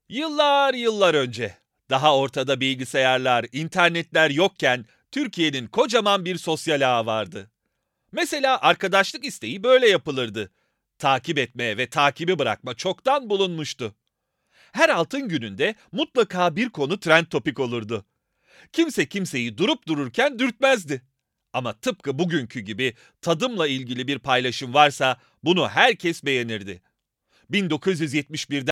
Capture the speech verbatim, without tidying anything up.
Yıllar yıllar önce, daha ortada bilgisayarlar, internetler yokken Türkiye'nin kocaman bir sosyal ağı vardı. Mesela arkadaşlık isteği böyle yapılırdı. Takip etme ve takibi bırakma çoktan bulunmuştu. Her altın gününde mutlaka bir konu trend topik olurdu. Kimse kimseyi durup dururken dürtmezdi. Ama tıpkı bugünkü gibi tadımla ilgili bir paylaşım varsa bunu herkes beğenirdi. bin dokuz yüz yetmiş birden